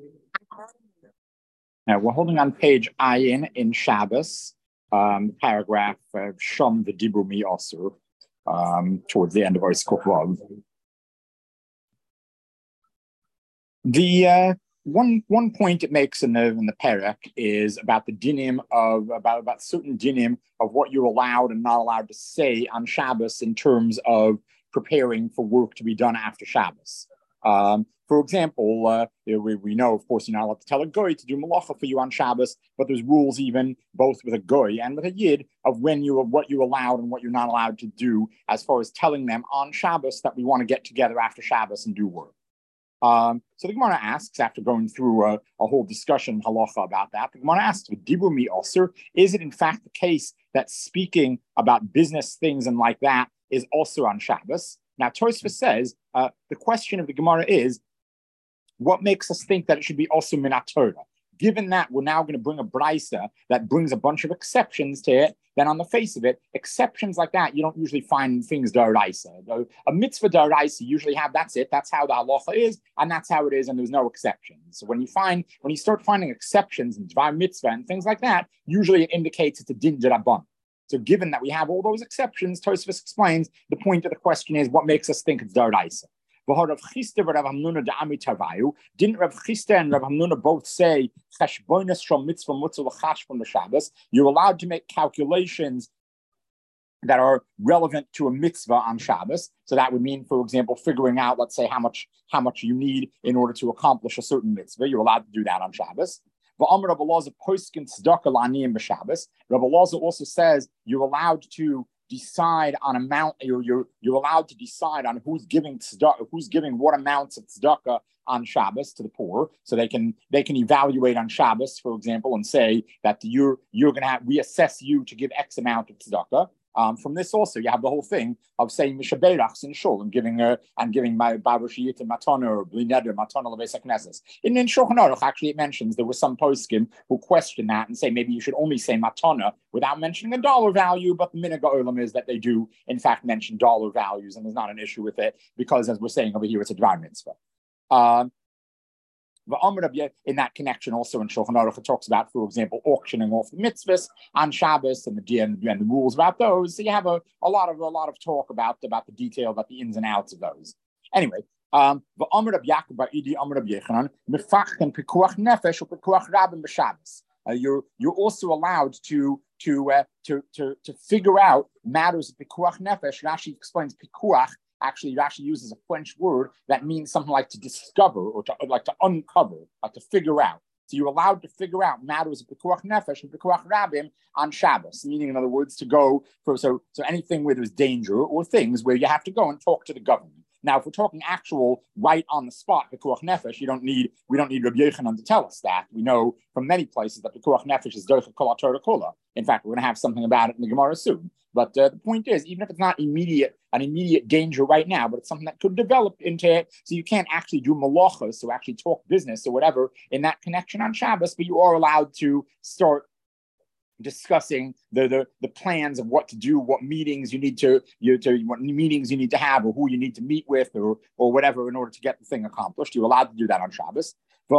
Now we're holding on page Ayin in Shabbos, paragraph Shom v'dibur mi osur, towards the end of our Vav. The one point it makes in the perek is about the dinim of about certain dinim of what you're allowed and not allowed to say on Shabbos in terms of preparing for work to be done after Shabbos. For example, we know, of course, you're not allowed to tell a goy to do malacha for you on Shabbos, but there's rules even both with a goy and with a yid of what you're allowed and what you're not allowed to do as far as telling them on Shabbos that we want to get together after Shabbos and do work. So the Gemara asks, after going through a whole discussion halacha about that, the Gemara asks, "Dibur mi osur, is it in fact the case that speaking about business things and like that is also on Shabbos?" Now, Tosfos says the question of the Gemara is, what makes us think that it should be also minat Torah? Given that we're now going to bring a brisa that brings a bunch of exceptions to it, then on the face of it, exceptions like that, you don't usually find things d'oraisa. A mitzvah d'oraisa, you usually have, that's it, that's how the halacha is, and that's how it is, and there's no exceptions. So when you start finding exceptions in dvar mitzvah and things like that, usually it indicates it's a din d'rabban. So given that we have all those exceptions, Tosfos explains the point of the question is what makes us think it's d'oraisa. Didn't Rav Chisda and Rav Hamnuna both say you're allowed to make calculations that are relevant to a mitzvah on Shabbos? So that would mean, for example, figuring out, let's say, how much you need in order to accomplish a certain mitzvah. You're allowed to do that on Shabbos. Rabbi Elazar also says you're allowed to decide on amount. You're allowed to decide on who's giving what amounts of tzedakah on Shabbos to the poor, so they can evaluate on Shabbos, for example, and say that we assess you to give X amount of tzedakah. From this also, you have the whole thing of saying mishaberachs in shul and giving my barushiyit and matana or bli neder matana lebeis hakneses. In Shulchan Aruch, actually, it mentions there were some poskim who question that and say maybe you should only say matana without mentioning a dollar value. But the minhag ha'olam is that they do in fact mention dollar values, and there's not an issue with it because, as we're saying over here, it's a dvar mitzvah. In that connection, also in Shulchan Aruch, it talks about, for example, auctioning off the mitzvahs on Shabbos and the rules about those. So you have a lot of talk about the detail, about the ins and outs of those. Anyway, you're also allowed to figure out matters of pikuach nefesh. Rashi explains pikuach. Actually, Rashi uses a French word that means something like to discover or to uncover, like to figure out. So you're allowed to figure out matters of pikuach nefesh and pikuach rabim on Shabbos, meaning, in other words, to go for so anything where there's danger or things where you have to go and talk to the government. Now, if we're talking actual right on the spot pikuach nefesh, we don't need Rabbi Yochanan to tell us that. We know from many places that pikuach nefesh is derech kol haTorah kula. In fact, we're going to have something about it in the Gemara soon. But the point is, even if it's not an immediate danger right now, but it's something that could develop into it, so you can't actually do malachos, so actually talk business or whatever in that connection on Shabbos, but you are allowed to start discussing the plans of what to do, what meetings you need to have, or who you need to meet with, or whatever, in order to get the thing accomplished. You're allowed to do that on Shabbos.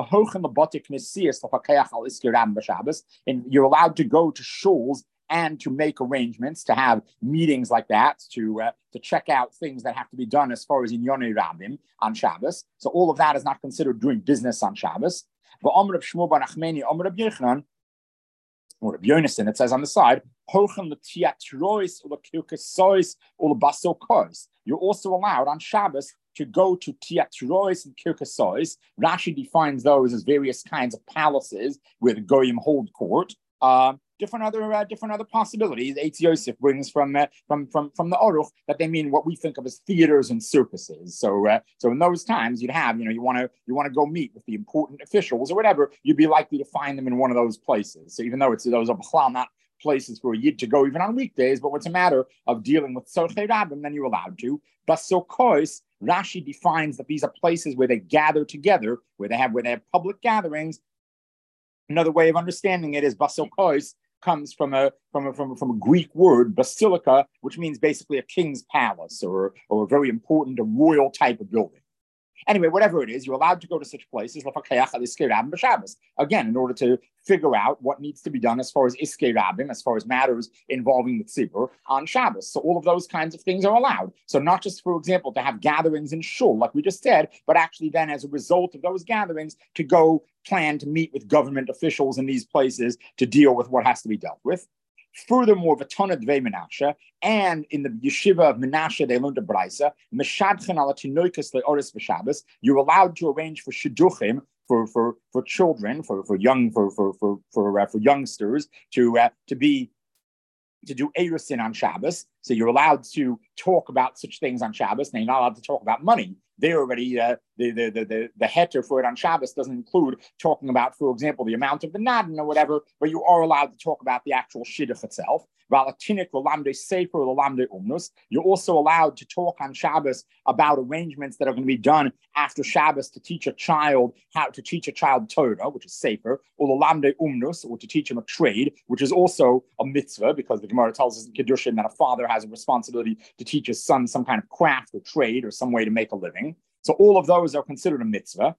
And you're allowed to go to shuls and to make arrangements, to have meetings like that, to check out things that have to be done as far as Inyonei Rabim on Shabbos. So all of that is not considered doing business on Shabbos. Or Rabbi Yonason, it says on the side, you're also allowed on Shabbos to go to tiatrois and kirkasois. Rashi defines those as various kinds of palaces where the goyim hold court. Different other possibilities. Eitz Yosef brings from the Aruch that they mean what we think of as theaters and circuses. So in those times, you'd have, you want to go meet with the important officials or whatever, you'd be likely to find them in one of those places. So even though those are not places for a yid to go even on weekdays, but what's a matter of dealing with tzorchei rabbim, then you're allowed to. Basokos, Rashi defines that these are places where they gather together, where they have public gatherings. Another way of understanding it is basokos comes from a Greek word, basilica, which means basically a king's palace or a very important, a royal type of building. Anyway, whatever it is, you're allowed to go to such places, again, in order to figure out what needs to be done as far as iskei rabim, as far as matters involving the tzibur on Shabbos. So all of those kinds of things are allowed. So not just, for example, to have gatherings in shul, like we just said, but actually then as a result of those gatherings, to go plan to meet with government officials in these places to deal with what has to be dealt with. Furthermore, Vatona Dvei Menashe, and in the yeshiva of Menashe, they learned a brisa. Meshadchen ala tinoikas leoris v'Shabbos. You're allowed to arrange for shidduchim for children, for youngsters to do erusin on Shabbos. So you're allowed to talk about such things on Shabbos. Now you're not allowed to talk about money. They already the heter for it on Shabbos doesn't include talking about, for example, the amount of the nadin or whatever, but you are allowed to talk about the actual shidduch itself. You're also allowed to talk on Shabbos about arrangements that are going to be done after Shabbos to teach a child how to teach a child Torah, which is safer, or to teach him a trade, which is also a mitzvah, because the Gemara tells us in Kedushin that a father has a responsibility to teach his son some kind of craft or trade or some way to make a living. So all of those are considered a mitzvah.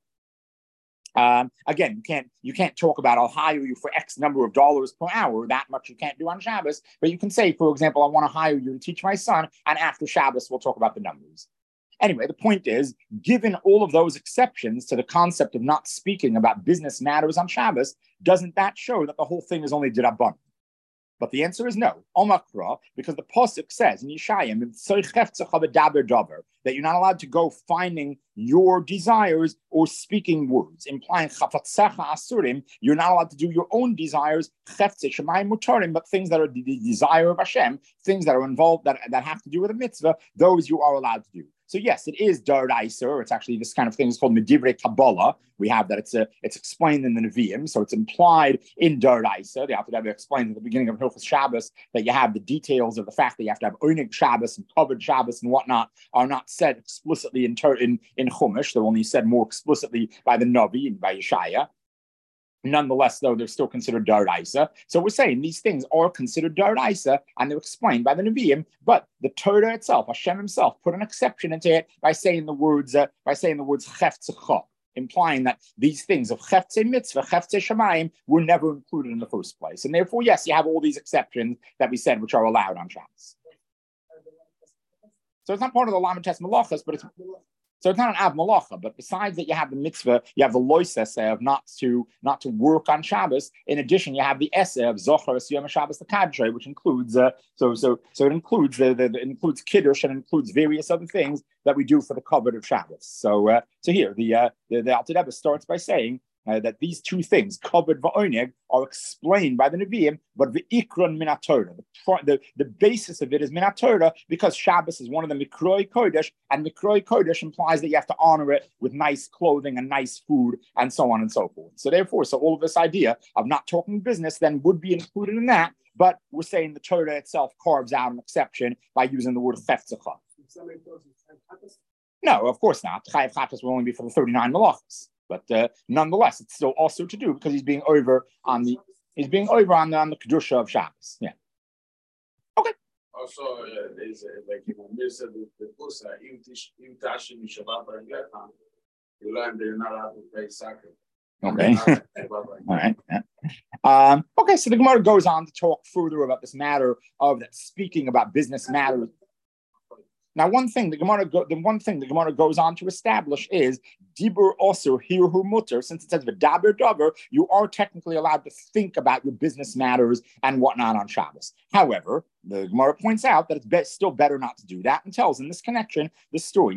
Again, you can't talk about I'll hire you for X number of dollars per hour. That much you can't do on Shabbos. But you can say, for example, I want to hire you to teach my son, and after Shabbos we'll talk about the numbers. Anyway, the point is, given all of those exceptions to the concept of not speaking about business matters on Shabbos, doesn't that show that the whole thing is only dirabban? But the answer is no. Omakra, because the Pasuk says in Yeshayim that you're not allowed to go finding your desires or speaking words, implying asurim, you're not allowed to do your own desires, but things that are the desire of Hashem, things that are involved that have to do with a mitzvah, those you are allowed to do. So yes, it is Daraisa. It's actually this kind of thing is called Medivrei Kabbalah. We have that it's explained in the Nevi'im, so it's implied in Daraisa. The Alter Rebbe explains at the beginning of Hilchos Shabbos that you have the details of the fact that you have to have Onig Shabbos and Kavod Shabbos and whatnot are not said explicitly in Chumash. They're only said more explicitly by the Navi and by Yeshaya. Nonetheless, though, they're still considered Daraisa. So we're saying these things are considered Daraisa, and they're explained by the Nevi'im. But the Torah itself, Hashem Himself, put an exception into it by saying the words Chefzecha, implying that these things of Chefze Mitzvah, Chefze Shemayim were never included in the first place, and therefore, yes, you have all these exceptions that we said which are allowed on Shabbos. So it's not part of the Lamed Tes Malachas, but it's. So it's not an Av Malacha, but besides that, you have the mitzvah, you have the lois essay of not to work on Shabbos. In addition, you have the essay of Zochar Yom Shabbos the Kadre, which includes it includes it includes Kiddush and includes various other things that we do for the kavod of Shabbos. So here the Alter Rebbe starts by saying that these two things, kavod va'oneg, are explained by the Nevi'im, but the ikron min HaTorah, the basis of it is min HaTorah, because Shabbos is one of the mikroi kodesh, and mikroi kodesh implies that you have to honor it with nice clothing and nice food and so on and so forth. So therefore, all of this idea of not talking business then would be included in that, but we're saying the Torah itself carves out an exception by using the word chefzecha. No, of course not. Chayav Chatas will only be for the 39 malachas. But nonetheless, it's still also to do because he's being over on the kedusha of Shabbos. Yeah. Okay. Also, there's like said the Pusa, im Tashim Shabbat you learn they're not allowed to play soccer. Okay. All right. Yeah. Okay. So the Gemara goes on to talk further about this matter of that speaking about business matters. Now, the one thing the Gemara goes on to establish is dibur osur hirhu mutter. Since it says v'daber davar, you are technically allowed to think about your business matters and whatnot on Shabbos. However, the Gemara points out that it's still better not to do that, and tells in this connection the story.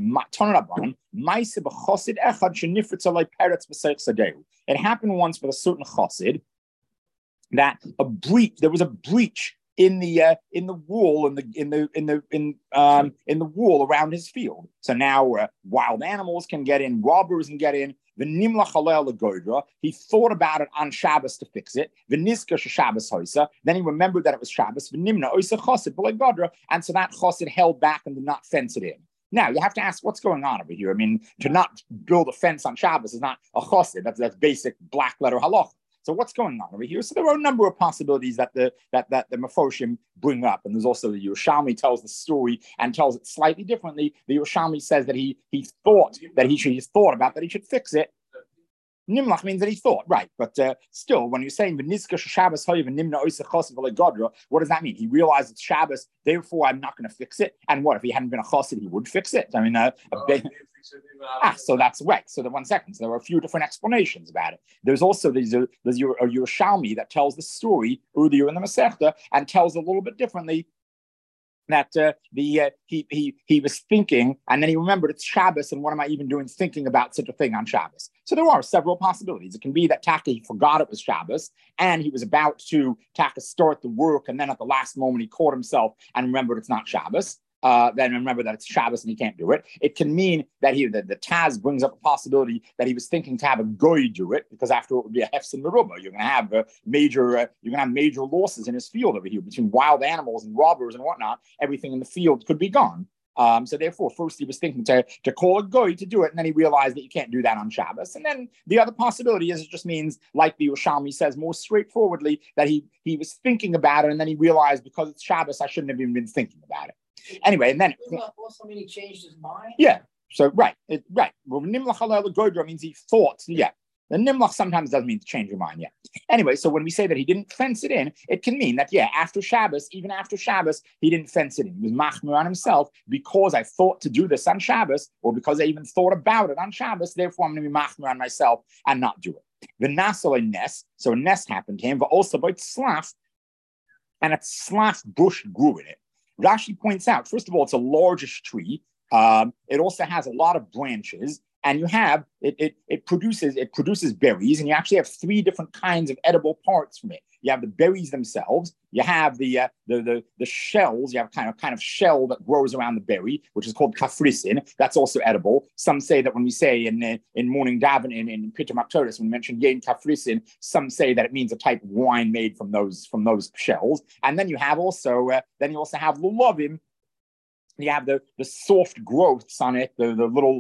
It happened once with a certain chassid that there was a breach in the wall in the wall around his field. So now wild animals can get in, robbers can get in. He thought about it on Shabbos to fix it. Then he remembered that it was Shabbos. And so that chassid held back and did not fence it in. Now, you have to ask what's going on over here. I mean, to not build a fence on Shabbos is not a chassid. That's basic black letter halach. So what's going on over here? So there are a number of possibilities that the Mefoshim bring up, and there's also the Yerushalmi tells the story and tells it slightly differently. The Yerushalmi says that he thought that he should fix it. Nimlach means that he thought, right? But still, when you're saying v'nizka Shabbos hoyev and nimna oisach chosav v'legodra, what does that mean? He realized it's Shabbos, therefore I'm not going to fix it. And what if he hadn't been a chosid, he would fix it? I mean, so that's right. So the 1 second. So there are a few different explanations about it. There's also there's a Yerushalmi that tells the story earlier in the Masechta and tells a little bit differently. That he was thinking, and then he remembered it's Shabbos, and what am I even doing thinking about such a thing on Shabbos? So there are several possibilities. It can be that Taka, he forgot it was Shabbos, and he was about to Taka start the work, and then at the last moment he caught himself and remembered it's not Shabbos. Then remember that it's Shabbos and he can't do it. It can mean that the Taz brings up a possibility that he was thinking to have a goy do it, because after it would be a hefsin meruba. You're going to have major losses in his field over here between wild animals and robbers and whatnot. Everything in the field could be gone. So therefore, first he was thinking to call a goy to do it, and then he realized that you can't do that on Shabbos. And then the other possibility is it just means, like the Yerushalmi says more straightforwardly, that he was thinking about it, and then he realized because it's Shabbos, I shouldn't have even been thinking about it. Anyway, and then also mean he changed his mind. Yeah. So right. Well, nimlach halal godra means he thought. Yeah. The nimlach sometimes doesn't mean to change your mind. Yeah. Anyway, so when we say that he didn't fence it in, it can mean that after Shabbos, even after Shabbos, he didn't fence it in. He was machmir on himself because I thought to do this on Shabbos, or because I even thought about it on Shabbos. Therefore, I'm going to be machmir on myself and not do it. The nasal nes. So a nest happened to him, but also by slaf, and a slaf bush grew in it. Rashi points out, first of all, it's a largish tree. It also has a lot of branches, and you have it produces berries, and you actually have 3 different kinds of edible parts from it. You have the berries themselves. You have the shells. You have kind of shell that grows around the berry, which is called kafrisin. That's also edible. Some say that when we say in morning daven in Pitum Aktoris, when we mention yin kafrisin, some say that it means a type of wine made from those shells. And then you also have lulavim. You have the soft growths on it, the little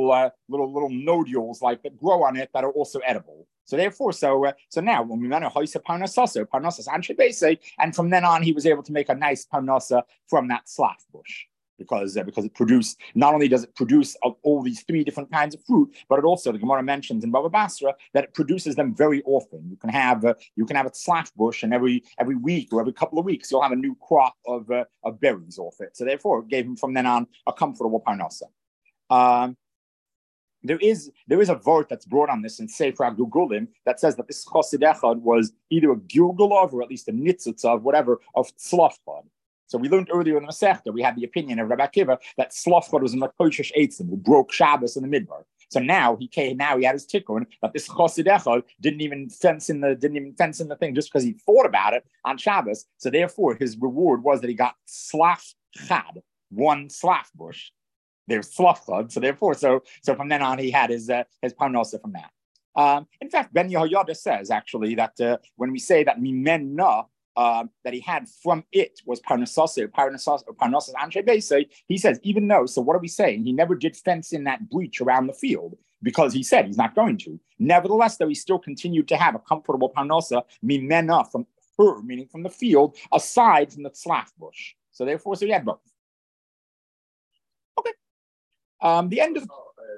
nodules that grow on it that are also edible. So therefore, so now when we manage parnasasa anshe base, and from then on he was able to make a nice parnasa from that slaf bush, because it produced, not only does it produce all these 3 different kinds of fruit, but it also, the Gemara mentions in Baba Basra, that it produces them very often. You can have a slaf bush, and every week or every couple of weeks you'll have a new crop of berries off it. So therefore, it gave him from then on a comfortable parnasa. There is a vort that's brought on this in Sefer Gugulim that says that this chosid echad was either a gilgulov or at least a nitzutz of whatever of tzlafchad. So we learned earlier in the Masechta, we had the opinion of Rabbi Akiva that tzlafchad was a makoshish eitzim who broke Shabbos in the midbar. So now he had his tikkun that this chosid echad didn't even fence in the thing just because he thought about it on Shabbos. So therefore, his reward was that he got slaf chad, 1 slaf bush. There's slafchad, so therefore, so from then on he had his parnasa from that. In fact, Ben Yehoyada says actually that when we say that mimenna that he had from it was parnasas anshe beis, he says even though. So what are we saying? He never did fence in that breach around the field because he said he's not going to. Nevertheless, though, he still continued to have a comfortable parnasa mimenna from her, meaning from the field, aside from the slaf bush. So therefore, so he had both. Okay. The end of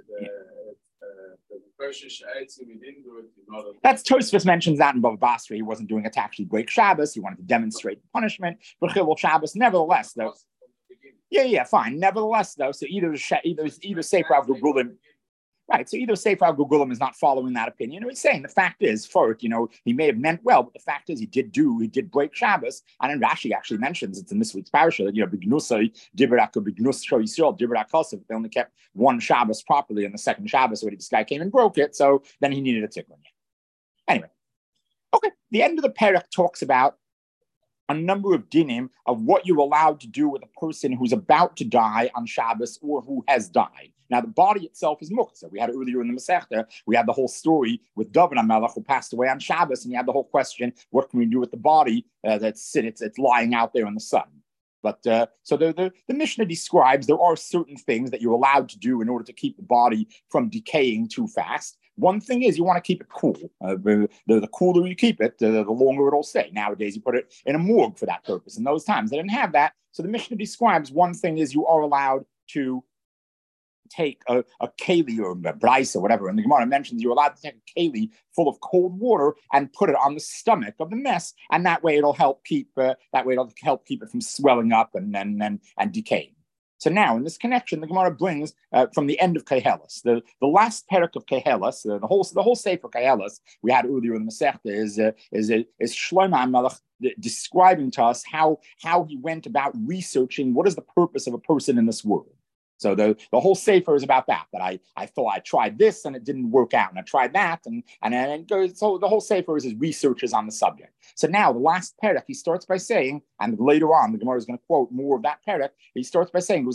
that's Tosfos mentions that in Bava Basra. He wasn't doing it to actually break Shabbos. He wanted to demonstrate the punishment for Chilul Shabbos. Nevertheless, though, fine. Nevertheless, though, so either Sefer Gugulim. Right, so either Sefer Gugulim is not following that opinion, or he's saying the fact is, he may have meant well, but the fact is he did break Shabbos, and then Rashi actually mentions it's in this week's parasha that they only kept 1 Shabbos properly, and the second Shabbos when this guy came and broke it, so then he needed a tikkun. Anyway, okay, the end of the parak talks about a number of dinim of what you're allowed to do with a person who's about to die on Shabbos or who has died. Now, the body itself is muktzah. We had earlier in the Masechta, we had the whole story with David HaMelech who passed away on Shabbos, and you had the whole question, what can we do with the body it's lying out there in the sun? But so the Mishnah describes there are certain things that you're allowed to do in order to keep the body from decaying too fast. One thing is you want to keep it cool. The cooler you keep it, the longer it'll stay. Nowadays, you put it in a morgue for that purpose. In those times, they didn't have that. So the Mishnah describes one thing is you are allowed to take a keli or a brais or whatever. And the Gemara mentions you're allowed to take a keli full of cold water and put it on the stomach of the mess, and that way it'll help keep it from swelling up and decaying. So now, in this connection, the Gemara brings from the end of Kehelis, the last parak of Kehelis, the whole sefer Kehelis we had earlier in the Masechta is Shlomo HaMelech describing to us how he went about researching what is the purpose of a person in this world. So the whole sefer is about that I thought I tried this and it didn't work out, and I tried that and it goes. So the whole sefer is his researches on the subject. So now the last parak he starts by saying, and later on the Gemara is going to quote more of that parak. He starts by saying,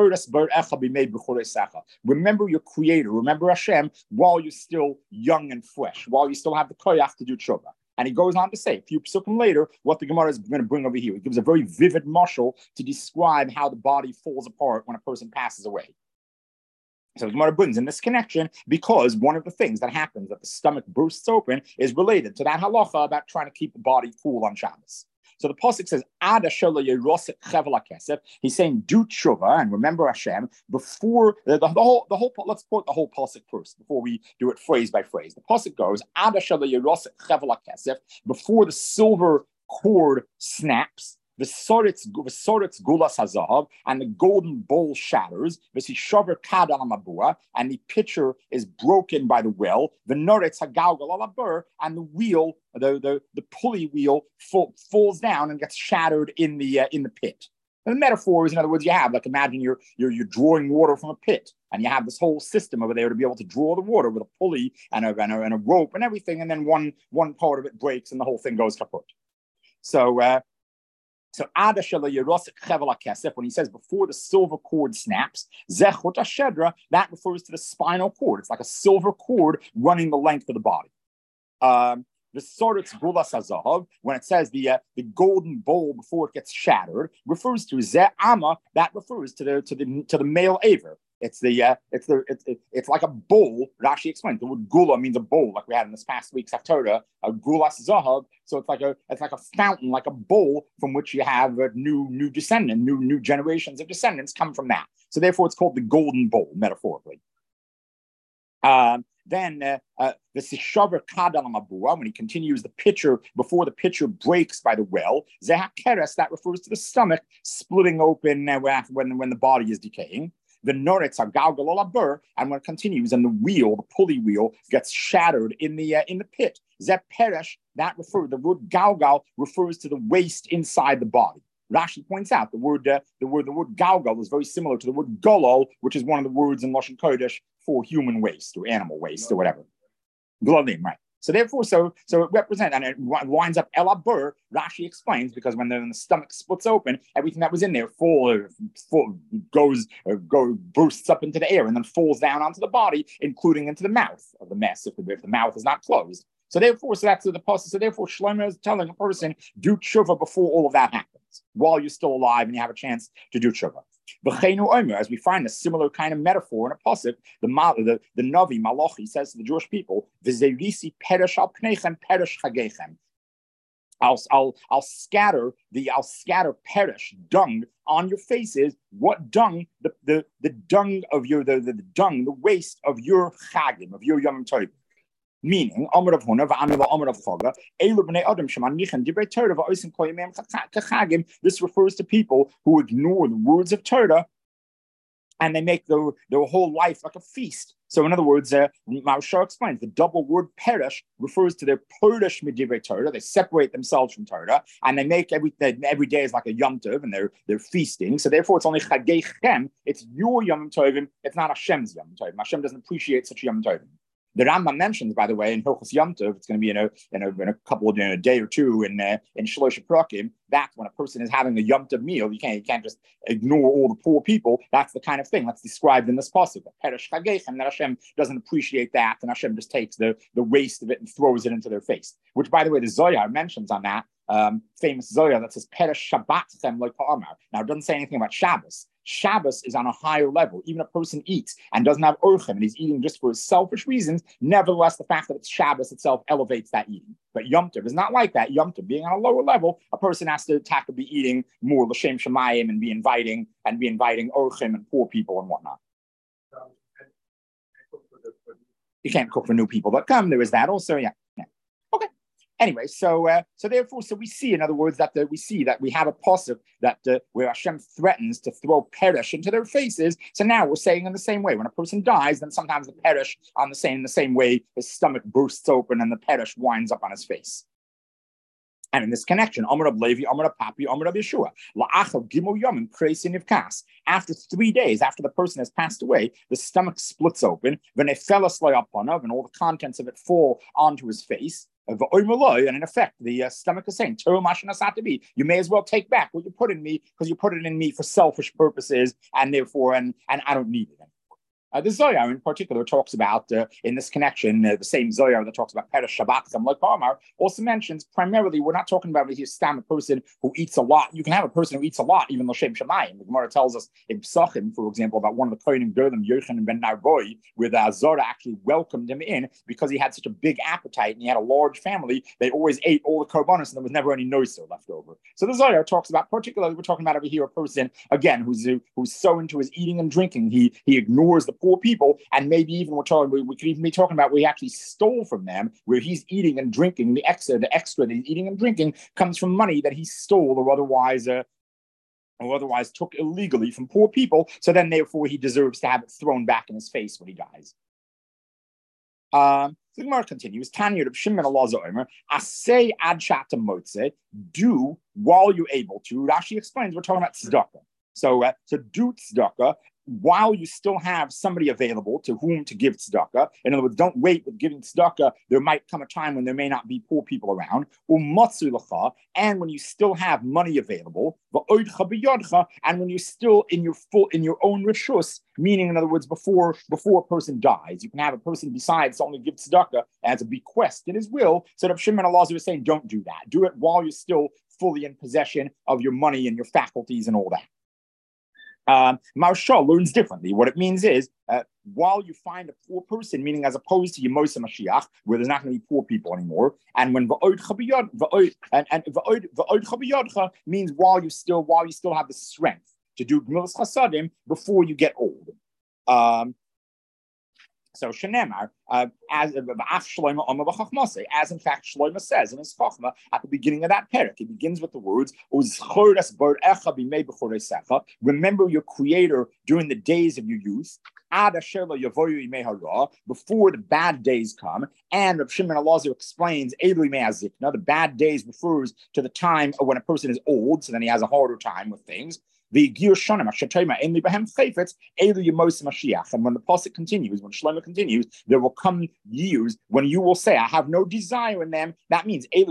remember your Creator, remember Hashem while you're still young and fresh, while you still have the koyach to do tshuva. And he goes on to say, a few psukim later, what the Gemara is going to bring over here. He gives a very vivid mashal to describe how the body falls apart when a person passes away. So the Gemara brings in this connection because one of the things that happens that the stomach bursts open is related to that halacha about trying to keep the body cool on Shabbos. So the pasuk says, "Ada shelo yerosek chevel hakesef." He's saying, "Do tshuva and remember Hashem before the whole." Let's quote the whole pasuk first before we do it phrase by phrase. The pasuk goes, "Ada shelo yerosek chevel hakesef." Before the silver cord snaps, the soritz gulas hazahav, and the golden bowl shatters. V'sishaver kad al mabua, and the pitcher is broken by the well. The noretz hagalgal al abur, and the wheel, the pulley wheel, falls down and gets shattered in the pit. And the metaphor is, in other words, you have imagine you're drawing water from a pit, and you have this whole system over there to be able to draw the water with a pulley and a rope and everything, and then one part of it breaks and the whole thing goes kaput. So Ada Shela Yerosek Chevel HaKesef, when he says before the silver cord snaps, Zechot HaShedra, that refers to the spinal cord. It's like a silver cord running the length of the body. The Soritz Gulas HaZahav, when it says the golden bowl before it gets shattered, refers to Ze'ama, that refers to the male aver. It's like a bowl. Rashi explains the word gula means a bowl, like we had in this past week's Haftarah, a gulas zahav. So it's like a fountain, like a bowl from which you have a new descendant, new generations of descendants come from that. So therefore, it's called the golden bowl, metaphorically. Then the sishaver kadal mabua, when he continues the pitcher before the pitcher breaks by the well, zehakeres, that refers to the stomach splitting open when the body is decaying. The noretz hagalgal al abur, and when it continues, and the pulley wheel gets shattered in the pit. Zeh peresh, the word galgal refers to the waste inside the body. Rashi points out the word galgal is very similar to the word golol, which is one of the words in Lashon Kodesh for human waste or animal waste or whatever. Glolim, right? So therefore, so it represents, and it winds up el abur. Rashi explains, because when the stomach splits open, everything that was in there bursts up into the air and then falls down onto the body, including into the mouth of the mess if the mouth is not closed. So that's the pasuk. So therefore, Shlomo is telling a person, do tshuva before all of that happens, while you're still alive and you have a chance to do tshuva. As we find a similar kind of metaphor in a pasuk, the Navi Malachi says to the Jewish people, "V'zeirisi perish al pneichem perish chagechem." I'll scatter perish dung on your faces. What dung? The dung of your the waste of your chagim, of your Yom Tov. Meaning, Amar of Huna, Amar of Chaga, Elu b'nei Adam shemanichem divrei Torah va'osim kol yemem kachagim. This refers to people who ignore the words of Torah and they make their whole life like a feast. So, in other words, Maharshal explains the double word perish refers to their perish midivrei Torah. They separate themselves from Torah and they make every day is like a Yom Tov and they're feasting. So, therefore, it's only chagechem. It's your Yom Tovim. It's not Hashem's Yom Tovim. Hashem doesn't appreciate such Yom Tovim. The Rambam mentions, by the way, in Hilchos Yom Tov, it's going to be in a day or two in Shlosh Prakim. That's when a person is having a Yom Tov meal. You can't just ignore all the poor people. That's the kind of thing that's described in this pasuk. Perish chagechem, that Hashem doesn't appreciate that, and Hashem just takes the waste of it and throws it into their face. Which, by the way, the Zohar mentions on that famous Zohar that says Perish Shabbatchem like Pa'amar. Now, it doesn't say anything about Shabbos. Shabbos is on a higher level. Even a person eats and doesn't have orchim and he's eating just for selfish reasons. Nevertheless, the fact that it's Shabbos itself elevates that eating. But Yom Tov is not like that. Yom Tov being on a lower level, a person has to be eating more l'shem shemayim and be inviting orchim and poor people and whatnot. You can't cook for new people that come. There is that also. Yeah. Okay. Anyway, so therefore, we see, in other words, that we have a pasuk that where Hashem threatens to throw perish into their faces. So now we're saying in the same way, when a person dies, then sometimes the perish in the same way, his stomach bursts open and the perish winds up on his face. And in this connection, Amar Rab Levi, Amar Rab Papi, Amar Rab Yeshua, La'achal Gimel Yomim Kreisi Nivkas. After 3 days, after the person has passed away, the stomach splits open, V'nefela Sloi Apanav, and all the contents of it fall onto his face. And in effect, the stomach is saying, you may as well take back what you put in me because you put it in me for selfish purposes, and therefore, and I don't need it anymore. The Zohar in particular talks about, in this connection, the same Zohar that talks about Peresh Shabbat like Parmar also mentions primarily, we're not talking about a person who eats a lot. You can have a person who eats a lot, even L'Shem Shemayim. The Gemara tells us in Psachim, for example, about one of the Kohanim Gedolim, Yochanan ben Narboy, where the Zora actually welcomed him in because he had such a big appetite and he had a large family. They always ate all the korbanos and there was never any noiser left over. So the Zohar talks about, particularly, we're talking about over here a person, again, who's so into his eating and drinking, he ignores the poor people, and maybe even we could even be talking about where he actually stole from them, where he's eating and drinking, the extra that he's eating and drinking comes from money that he stole or otherwise took illegally from poor people, so then therefore he deserves to have it thrown back in his face when he dies. The Gemara continues, Tanya Reb Shimon Elazar Omer, Asay ad shata motze, do while you're able to. Rashi explains, we're talking about tzedakah. So do tzedakah while you still have somebody available to whom to give tzedakah. In other words, don't wait with giving tzedakah. There might come a time when there may not be poor people around. And when you still have money available, and when you're still in your own rishus, meaning, in other words, before a person dies, you can have a person decides to only give tzedakah as a bequest in his will. So Rav Shimon Elazar is saying, don't do that. Do it while you're still fully in possession of your money and your faculties and all that. Maharshal learns differently. What it means is, while you find a poor person, meaning as opposed to Yemosa Mashiach, where there's not going to be poor people anymore, and when v'od chabiyadcha means while you still have the strength to do gemilas chasadim before you get old. So Shenemar, as in fact Shlomo says in his Chachma at the beginning of that parak, it begins with the words, remember your Creator during the days of your youth, before the bad days come. And Rav Shimon Elazar explains, the bad days refers to the time of when a person is old, so then he has a harder time with things. And when the pasuk continues, when Shlomo continues, there will come years when you will say, I have no desire in them. That means that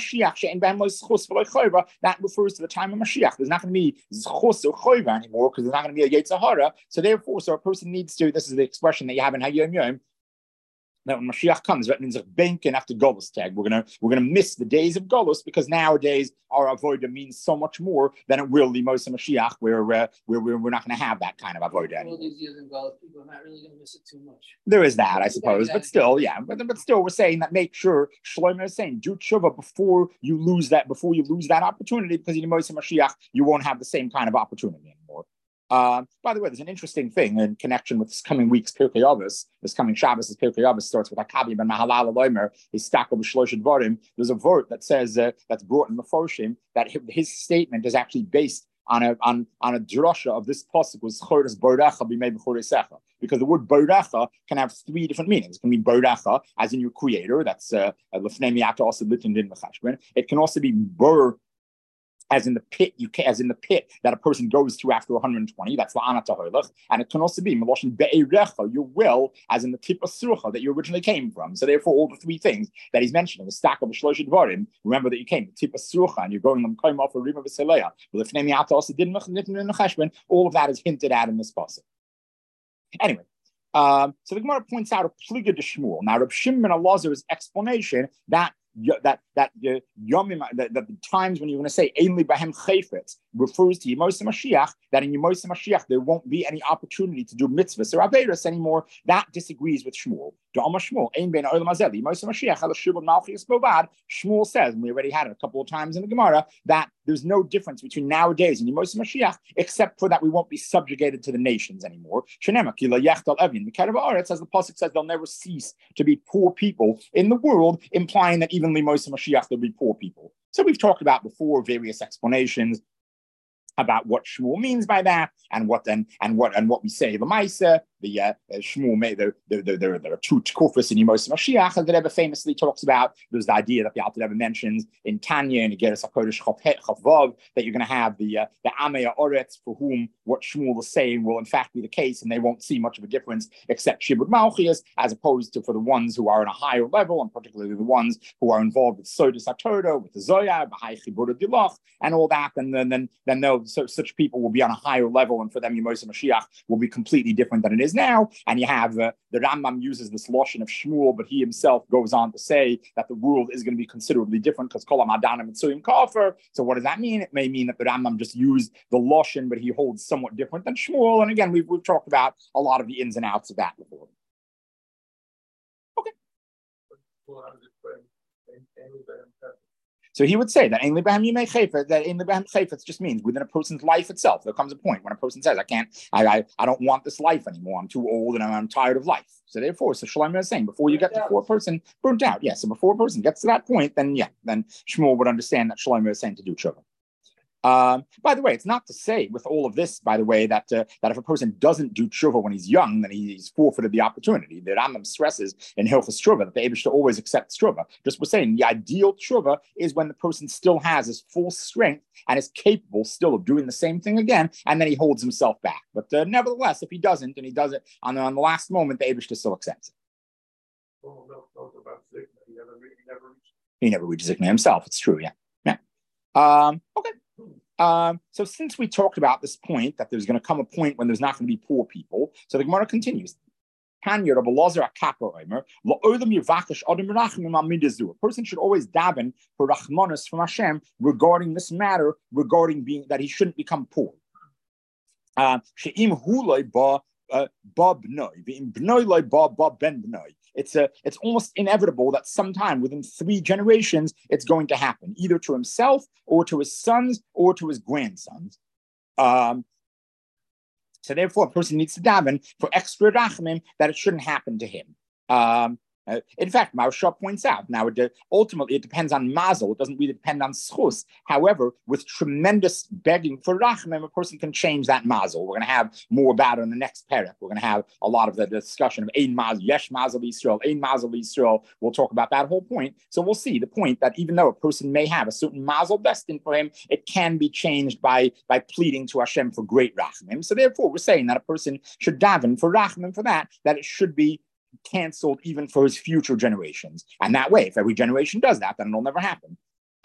refers to the time of Mashiach. There's not going to be zchus or choiva anymore because there's not going to be a yetzer hara. So therefore, a person needs to, this is the expression that you have in Hayom Yom, that when Mashiach comes, that means banking after Golus tag. We're gonna miss the days of Golus because nowadays our avodah means so much more than it will the Moshe Mashiach, where we're not going to have that kind of avodah anymore. All these years in Golus, people are not really going to miss it too much. There is that, I suppose, but still, yeah. But still, we're saying that make sure Shlomo is saying do tshuva before you lose that opportunity, because in Moshe Mashiach you won't have the same kind of opportunity anymore. By the way, there's an interesting thing in connection with this coming week's Pirkei Avos. This coming Shabbos' Pirkei Avos starts with Akabi ben Mahalal Alomer, his Stako b'Shlosh Dvarim. There's a vort that says that's brought in Meforshim that his statement is actually based on a drasha of this pasuk was Chodesh Borecha b'mei b'choresecha, because the word Borecha can have three different meanings. It can be Borecha as in your creator, that's Lefnei Mi'ata also Litin Din Mechashben. It can also be Bor as in the pit, that a person goes through after 120, that's la'ana taholach, and it can also be meloshin be'erecha, your will, as in the tip of sucha that you originally came from. So therefore, all the three things that he's mentioning, the stack of shlosh dvarim, remember that you came, the tip of sucha, and you're going them came off a rima v'seleya. Well, if nemi ata also didn't all of that is hinted at in this pasuk. Anyway. So the Gemara points out a pliga de Shmuel. Now, Reb Shimon Elazar's explanation that the times when you're going to say Ein li bahem chayfetz refers to Yemos Mashiach, that in Yemos Mashiach there won't be any opportunity to do mitzvahs or averos anymore. That disagrees with Shmuel. Shmuel says, and we already had it a couple of times in the Gemara, that there's no difference between nowadays and Yemos Mashiach, except for that we won't be subjugated to the nations anymore. As the pasuk says, they'll never cease to be poor people in the world, implying that even Limos Mashiach there'll be poor people. So we've talked about before various explanations about what Shmuel means by that, and what we say Lamaisa. The Shmuel made there are two tkufas in Yemos Mashiach that the Rebbe famously talks about. There's the idea that the Alter Rebbe mentions in Tanya and Igeres HaKodesh Chavvav that you're going to have the Amei Oretz, for whom what Shmuel is saying will in fact be the case, and they won't see much of a difference except Shibud Malchias, as opposed to for the ones who are on a higher level, and particularly the ones who are involved with Sodas HaTorah, with the Zoya, B'hai Chibur Dilach, and all that, and then such people will be on a higher level, and for them Yemos Mashiach will be completely different than it is now. And you have the Rambam uses this lashon of Shmuel, but he himself goes on to say that the world is going to be considerably different because Kol HaMadanim Mitzuyim Kafir. So what does that mean? It may mean that the Rambam just used the lashon, but he holds somewhat different than Shmuel. And again, we've talked about a lot of the ins and outs of that before. Okay. So he would say that Ein li bahem yimei chayfetz, that Ein li bahem chayfetz just means within a person's life itself. There comes a point when a person says, I don't want this life anymore. I'm too old and I'm tired of life. So therefore, so Shlomo is saying, before you get to a person burnt out, so before a person gets to that point, then Shmuel would understand that Shlomo is saying to do tshuva. By the way, it's not to say with all of this, by the way, that if a person doesn't do tshuva when he's young, then he's forfeited the opportunity. The Rambam stresses in Hilchos Tshuva that the Eibush always accepts tshuva. Just we're saying the ideal tshuva is when the person still has his full strength and is capable still of doing the same thing again, and then he holds himself back. But nevertheless, if he doesn't, and he does it on the last moment, the Eibush still accepts it. He never reaches Zikna himself. It's true, yeah. Okay. So since we talked about this point, that there's going to come a point when there's not going to be poor people, so the Gemara continues. A person should always daven for Rachmanis from Hashem regarding this matter, regarding being that he shouldn't become poor. It's almost inevitable that sometime within 3 generations it's going to happen, either to himself or to his sons or to his grandsons. So therefore, a person needs to daven for extra rachmim that it shouldn't happen to him. In fact, Maharsha points out, now ultimately it depends on mazel, it doesn't really depend on schus. However, with tremendous begging for rachmim, a person can change that mazel. We're going to have more about it in the next parak. We're going to have a lot of the discussion of ein mazel, yesh mazel Yisrael, ein mazel Yisrael. We'll talk about that whole point. So we'll see the point that even though a person may have a certain mazel destined for him, it can be changed by pleading to Hashem for great rachmim. So therefore, we're saying that a person should daven for rachmim for that it should be canceled even for his future generations. And that way, if every generation does that, then it'll never happen.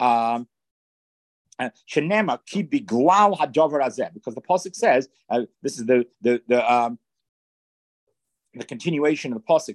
Because the pasuk says, this is the continuation of the pasuk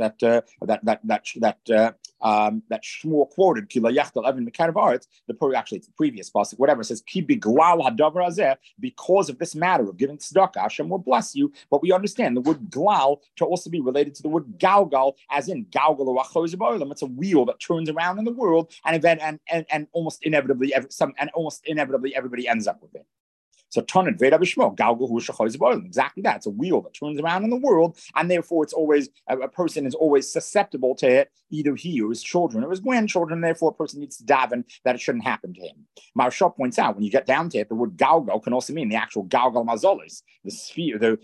that Shmuel quoted. Actually, it's the previous pasuk. Whatever, it says because of this matter of giving tzedakah, Hashem will bless you. But we understand the word glal to also be related to the word galgal, as in galgal or achos ba'olam. It's a wheel that turns around in the world, and almost inevitably everybody ends up with it. So Tanit Veda Bishmo, Galgal Hu Shachoz Ba'olam. Exactly that. It's a wheel that turns around in the world, and therefore it's always a person is always susceptible to it, either he or his children or his grandchildren. Therefore, a person needs to daven that it shouldn't happen to him. Maharsha points out when you get down to it, the word Galgal can also mean the actual Galgal Mazolis, the sphere, the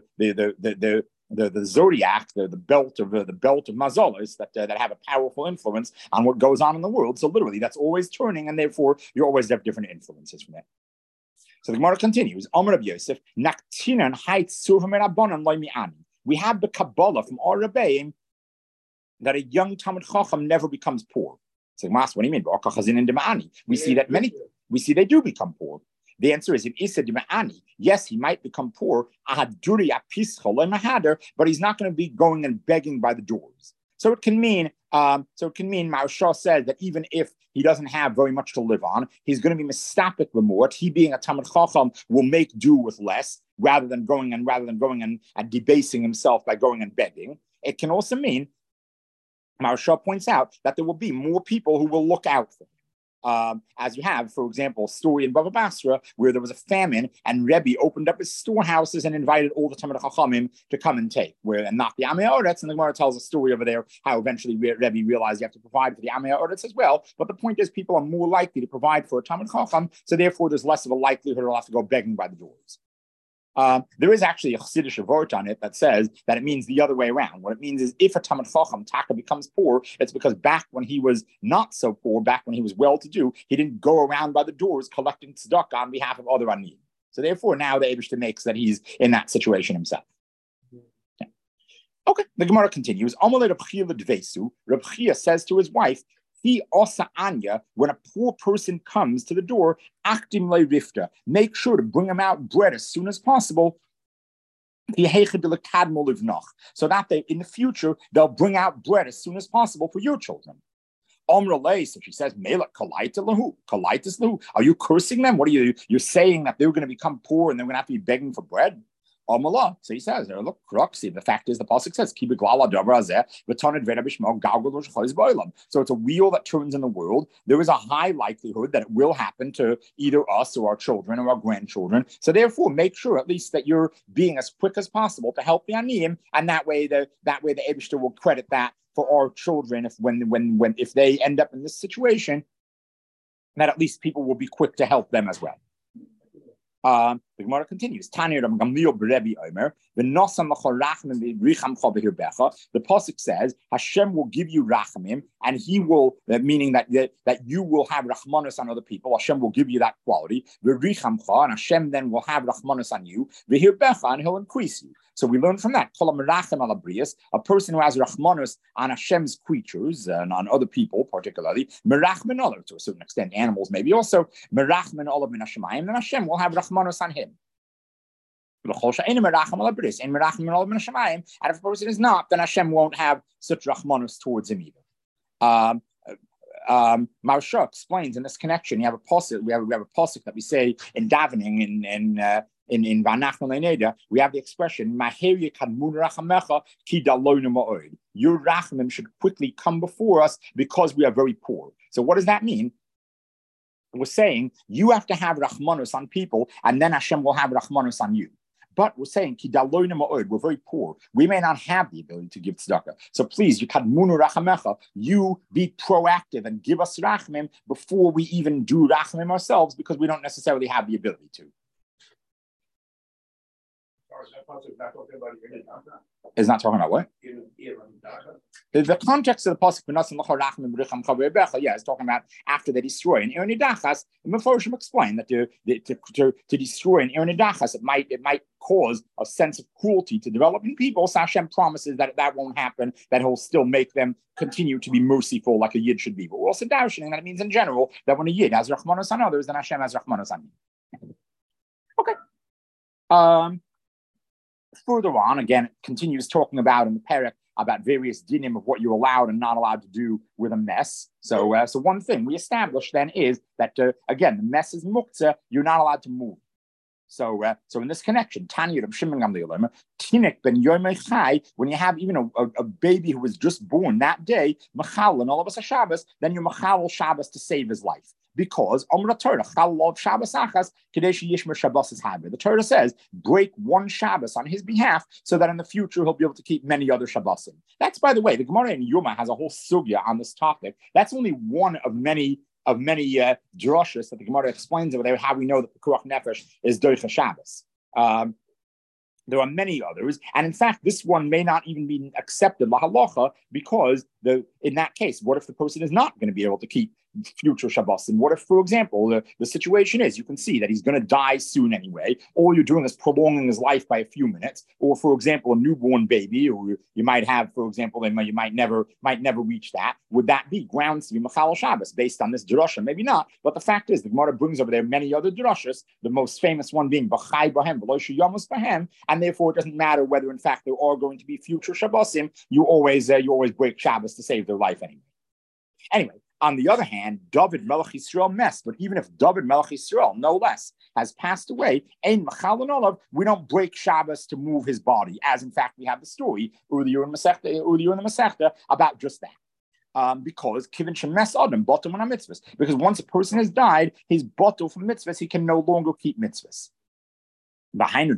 zodiac, the belt of mazolos that have a powerful influence on what goes on in the world. So literally, that's always turning, and therefore you always have different influences from it. So the Gemara continues. Omer Rabbi Yosef, Naktinan Hait Survim Rabbanan Lo Mi'ani. We have the Kabbalah from our Rebbeim that a young Talmid Chacham never becomes poor. So Mas, what do you mean? We see that they do become poor. The answer is in Isa Dima'ani. Yes, he might become poor, but he's not going to be going and begging by the doors. So it can mean So it can mean Maharsha says that even if he doesn't have very much to live on, he's going to be mistapik lemort. He being a Talmid Chacham will make do with less rather than going and debasing himself by going and begging. It can also mean, Maharsha points out, that there will be more people who will look out for him. As you have, for example, a story in Bava Basra where there was a famine and Rebbe opened up his storehouses and invited all the Talmid Chachamim to come and take, and not the Amei Haaretz. And the Gemara tells a story over there how eventually Rebbe realized you have to provide for the Amei Haaretz as well. But the point is, people are more likely to provide for a Talmid Chacham, so therefore there's less of a likelihood he'll have to go begging by the doors. There is actually a Chassidish vort on it that says that it means the other way around. What it means is if a Talmid Chacham Taka becomes poor, it's because back when he was not so poor, back when he was well-to-do, he didn't go around by the doors collecting tzedakah on behalf of other aniyim. So therefore, now the Eibishter makes that he's in that situation himself. Yeah. Okay, the Gemara continues. Amalei Reb Chia l'dveisu. Reb Chia says to his wife, he osa anya, when a poor person comes to the door, actim le rifta, make sure to bring him out bread as soon as possible, so that they, in the future, they'll bring out bread as soon as possible for your children. So she says, are you cursing them? What are you? You're saying that they're going to become poor and they're going to have to be begging for bread? So he says, look, the fact is the pasuk says, so it's a wheel that turns in the world. There is a high likelihood that it will happen to either us or our children or our grandchildren. So therefore, make sure at least that you're being as quick as possible to help the aniyim, and that way the Eibishter will credit that for our children if they end up in this situation, that at least people will be quick to help them as well. The Gemara continues. The pasuk says Hashem will give you rachamim, and He will, meaning that you will have rachmanus on other people. Hashem will give you that quality. And Hashem then will have rachmanus on you. And He'll increase you. So we learn from that. A person who has rachmanus on Hashem's creatures and on other people, particularly merachman olav, to a certain extent, animals maybe also merachman olav min hashemayim. Then Hashem will have rachmanus on him. And if a person is not, then Hashem won't have such rachmanus towards him either. Maharsha explains in this connection. We have a pasuk that we say in davening in Vanachnu Leineda. We have the expression your rachamim should quickly come before us because we are very poor. So what does that mean? We're saying you have to have rachmanus on people, and then Hashem will have rachmanus on you. But we're saying, we're very poor. We may not have the ability to give tzedakah. So please, you be proactive and give us rachmim before we even do rachmim ourselves, because we don't necessarily have the ability to. Is not talking about what? The context of the pasuk, yeah, is talking about after they destroy. And Aaron Idachas, the Meforshim explain that to destroy an Aaron Idachas, it might cause a sense of cruelty to develop in people. So Hashem promises that won't happen, that He'll still make them continue to be merciful like a Yid should be. But we're also darshaning that it means in general that when a Yid has Rachmanos on others, then Hashem has Rachmanos on you. Okay. Further on, again, it continues talking about in the parak about various dinim of what you're allowed and not allowed to do with a mess. So one thing we established then is that, again, the mess is muktzah, you're not allowed to move. So in this connection, Tanya Reb Shimon Gamliel, Tinik ben Yomei Chai, when you have even a baby who was just born that day, Machal and all of us a Shabbos, then you're Machal Shabbos to save his life. Because the Torah says, break one Shabbos on his behalf so that in the future he'll be able to keep many other Shabbosim. That's, by the way, the Gemara in Yuma has a whole sugya on this topic. That's only one of many drashas that the Gemara explains over there, how we know that the Pekuach Nefesh is Doicha Shabbos. There are many others, and in fact, this one may not even be accepted lahalacha, because in that case, what if the person is not going to be able to keep future Shabbos? And what if, for example, the situation is you can see that he's going to die soon anyway, all you're doing is prolonging his life by a few minutes, or for example, a newborn baby, or you might have, for example, you might never reach that. Would that be grounds to be Machal Shabbos based on this drasha? Maybe not, but the fact is the Gemara brings over there many other drashas, the most famous one being B'chai Bahem, V'lo Yamus Bahem, and therefore it doesn't matter whether in fact there are going to be future Shabbosim, you always break Shabbos to save their life anyway. Anyway, on the other hand, David Melech Yisrael mess, but even if David Melech Yisrael, no less, has passed away, Ein Machal Olav, we don't break Shabbos to move his body, as in fact we have the story earlier in the Masechta about just that. Because Kivin Shemes Adam, bottom on a mitzvahs. Because once a person has died, he's bottom from mitzvahs, he can no longer keep mitzvahs. As we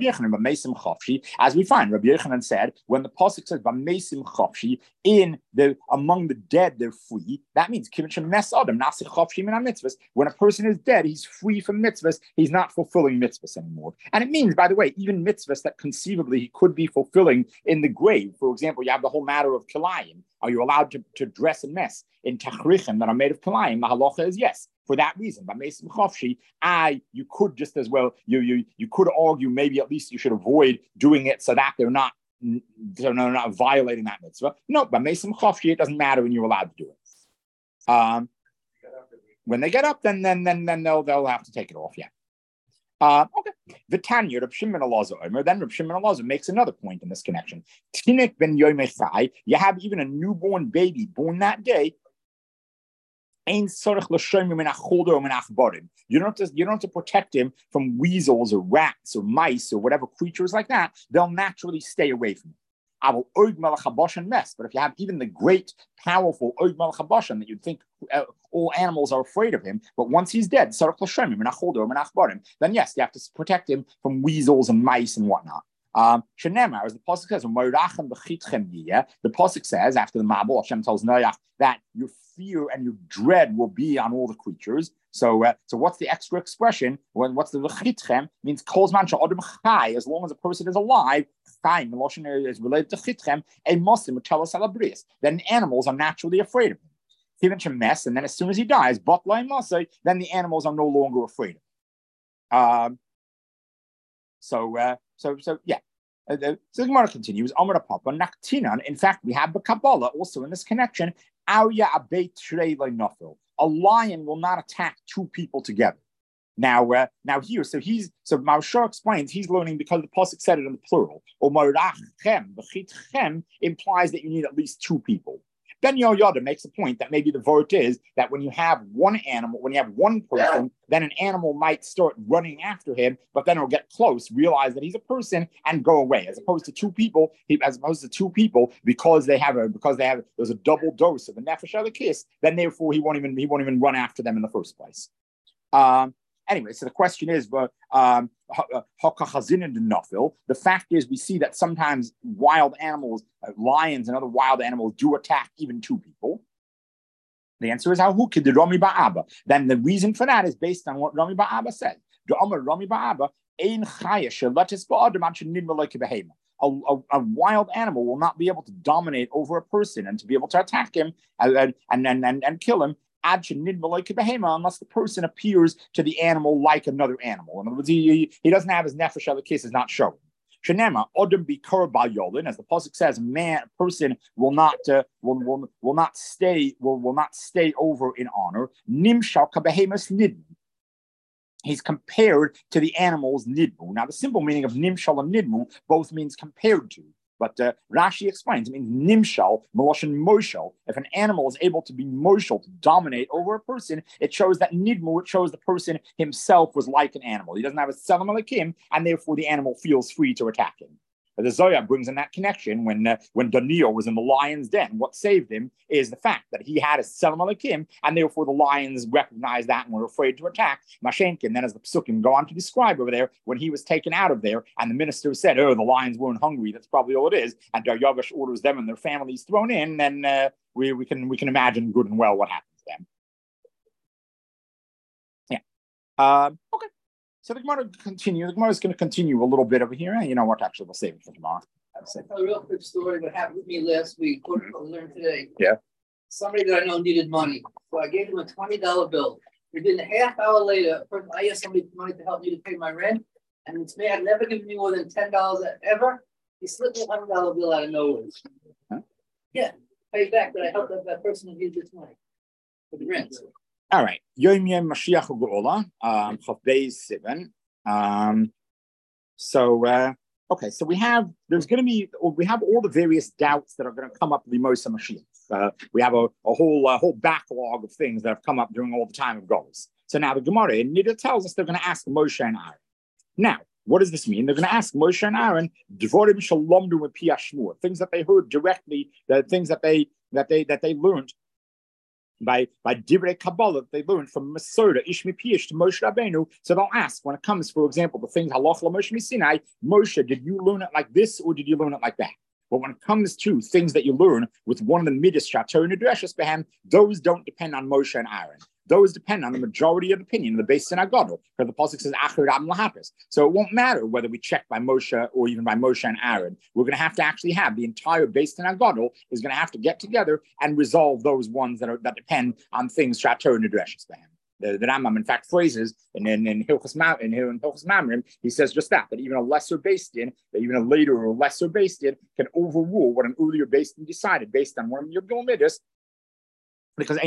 find, Rabbi Yochanan said, when the pasuk says "B'meisim chofshi," in the among the dead they're free. That means when a person is dead, he's free from mitzvahs. He's not fulfilling mitzvahs anymore. And it means, by the way, even mitzvahs that conceivably he could be fulfilling in the grave. For example, you have the whole matter of kilayim. Are you allowed to dress and mess in tachrichim that are made of kilayim? The halacha is yes. For that reason, by Meisim Chofshi, you could just as well, you could argue maybe at least you should avoid doing it so that they're not violating that mitzvah. No, by Meisim Chofshi, it doesn't matter when you're allowed to do it. When they get up, then they'll have to take it off. Yeah. Okay. V'tanya, Reb Shimon Elazar Omer. Then Reb Shimon Elazar makes another point in this connection. Tinik ben Yomei, you have even a newborn baby born that day. You don't have to protect him from weasels or rats or mice or whatever creatures like that. They'll naturally stay away from him. But if you have even the great, powerful Oig Melech HaBashan that you'd think all animals are afraid of him, but once he's dead, then yes, you have to protect him from weasels and mice and whatnot. Shenemar, as the pasuk says, the pasuk says after the Mabul, Hashem tells Noach that your fear and your dread will be on all the creatures. So what's the extra expression? What's the v'chitchem? Means kol zman she'adam chai, as long as a person is alive. Chai, Meloshin is related to chitchem. A Muslim would tell us alabris. Then animals are naturally afraid of him. Given to mess, and then as soon as he dies, then the animals are no longer afraid of him. So yeah. So the Gemara continues. Amar Papa Naktinan. In fact, we have the Kabbalah also in this connection. A lion will not attack two people together. Now Maharsha explains he's learning because the pasuk said it in the plural. Implies that you need at least two people. Ben Yoyada makes a point that maybe the vort is that when you have one animal, when you have one person, then an animal might start running after him, but then it'll get close, realize that he's a person, and go away. As opposed to two people, because there's a double dose of the nefesh elokis, then therefore he won't even run after them in the first place. Anyway, so the question is, the fact is, we see that sometimes wild animals, lions and other wild animals, do attack even two people. The answer is how did Rami Ba'aba. Then the reason for that is based on what Rami Ba'aba said. Rami Ba'aba, a wild animal will not be able to dominate over a person and to be able to attack him and kill him. Unless the person appears to the animal like another animal. In other words, he doesn't have his nefesh elokis is not showing. Shenema odem bikar bal yolin, as the pasuk says, a person will not stay over in honor. Nimshal kabehemus nidmu. He's compared to the animals nidmu. Now, the simple meaning of nimshal and nidmu both means compared to. But Rashi explains, it means nimshal, meloshin moshal. If an animal is able to be moshal, to dominate over a person, it shows that nidmu, it shows the person himself was like an animal. He doesn't have a tzelem elokim, and therefore the animal feels free to attack him. The Zohar brings in that connection when Daniel was in the lion's den. What saved him is the fact that he had a tzelem elokim, and therefore the lions recognized that and were afraid to attack. Mashenkin, then as the Psukim go on to describe over there, when he was taken out of there, and the minister said, "Oh, the lions weren't hungry. That's probably all it is." And Daryavish orders them and their families thrown in. Then we can imagine good and well what happens to them. Yeah. Okay. So the Gemara is going to continue a little bit over here. You know what? Actually, we'll save it for tomorrow. I'll tell a real quick story. What happened with me last week? What I learned today. Yeah. Somebody that I know needed money, so I gave him a $20 bill. Within a half hour later, I asked somebody for money to help me to pay my rent, and this man had never given me more than $10 ever. He slipped a $100 bill out of nowhere. Huh? Yeah, pay back, but I helped that person who needed this money for the rent. All right. Yom Yom Mashiach U'Geula, Chaf Beis 7. Okay, so we have all the various doubts that are going to come up with the Moshe Mashiach. We have a whole backlog of things that have come up during all the time of Golus. So now the Gemara in Nida tells us they're going to ask Moshe and Aaron. Now, what does this mean? They're going to ask Moshe and Aaron, Dvorim shalomdu with Piyashmur, things that they heard directly, the things that they learned by Divrei Kabbalah that they learned from Masorah, Ishmi Piyash to Moshe Rabbeinu. So they'll ask when it comes, for example, the things Halach Moshe Sinai, Moshe, did you learn it like this or did you learn it like that? But when it comes to things that you learn with one of the Midas Shator Nidreshes Behem, those don't depend on Moshe and Aaron. Those depend on the majority of the opinion of the Beis Din HaGadol, because the pasuk says Achir Am Lahapis. So it won't matter whether we check by Moshe or even by Moshe and Aaron. We're going to have to actually have the entire Beis Din HaGadol is going to have to get together and resolve those ones that depend on things Shator Nidreshes Behem. The Rambam, in fact, phrases in Hilchos Mamrim, he says just that even a lesser Beis Din, that even a later or lesser Beis Din can overrule what an earlier Beis Din decided based on one of your Gilmidas, because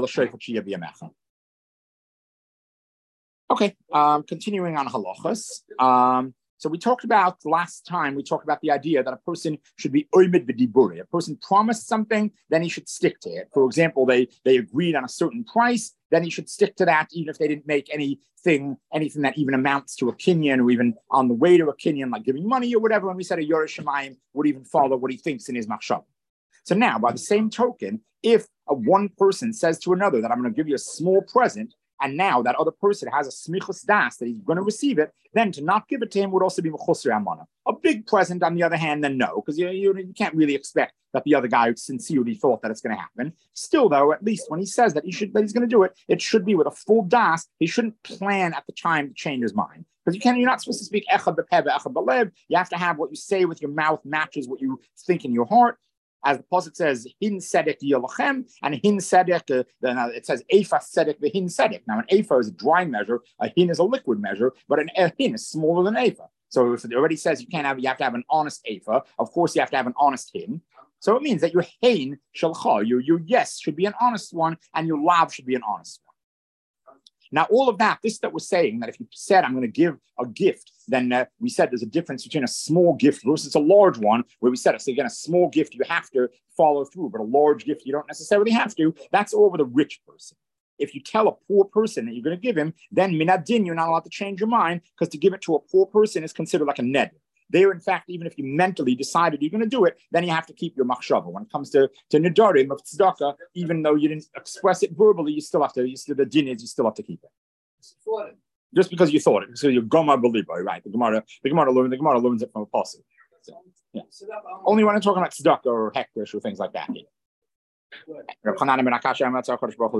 okay, continuing on halachas. So we talked about last time, the idea that a person should be oimid b'diburi. A person promised something, then he should stick to it. For example, they agreed on a certain price, then he should stick to that, even if they didn't make anything that even amounts to a kinyan, or even on the way to a kinyan, like giving money or whatever. And we said a Yoreh Shemayim would even follow what he thinks in his machshav. So now, by the same token, if one person says to another that I'm going to give you a small present, and now that other person has a smichus das that he's going to receive it, then to not give it to him would also be mechusar amana. A big present, on the other hand, then no, because you can't really expect that the other guy sincerely thought that it's going to happen. Still, though, at least when he says that he's going to do it, it should be with a full das. He shouldn't plan at the time to change his mind. Because you're not supposed to speak echad b'peh echad b'lev. You have to have what you say with your mouth matches what you think in your heart. As the pasuk says, hin sedek yolachem, and hin sedek, it says efa sedek v'hin sedek. Now, an efa is a dry measure, a hin is a liquid measure, but an hin is smaller than efa. So if it already says you have to have an honest efa, of course you have to have an honest hin. So it means that your hein shalcha, your yes should be an honest one, and your lav should be an honest one. Now, all of that we're saying that if you said, I'm going to give a gift, then we said there's a difference between a small gift versus a large one, where we said, so again, a small gift you have to follow through, but a large gift you don't necessarily have to. That's all with a rich person. If you tell a poor person that you're going to give him, then minadin, you're not allowed to change your mind, because to give it to a poor person is considered like a neder. There, in fact, even if you mentally decided you're going to do it, then you have to keep your machshava. When it comes to nedarim of tzedakah, even though you didn't express it verbally, you still have to. The din is you still have to keep it. Just because you thought it, so you're gomar belibo, right? The Gemara learns it from a pasuk. So, yeah. Only when I'm talking about tzedakah or hektish or things like that.